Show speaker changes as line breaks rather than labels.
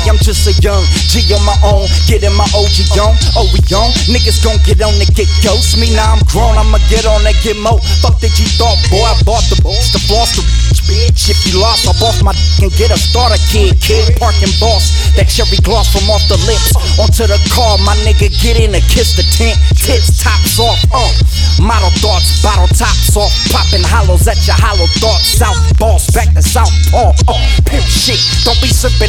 I'm just a young G on my own, getting my OG on. Oh, we on? Niggas gon' get on and get ghost. Me now I'm grown, I'ma get on and get mo. Fuck the G-Thought, boy, I bought the boost, the floss, the bitch. If you lost, I boss my and get a starter kid. Parking boss, that cherry gloss from off the lips. Onto the car, my nigga, get in and kiss the tent. Tits, tops off, model thoughts, bottle tops off. Popping hollows at your hollow thoughts. South boss, back to South Paul, pimp shit. Don't be sipping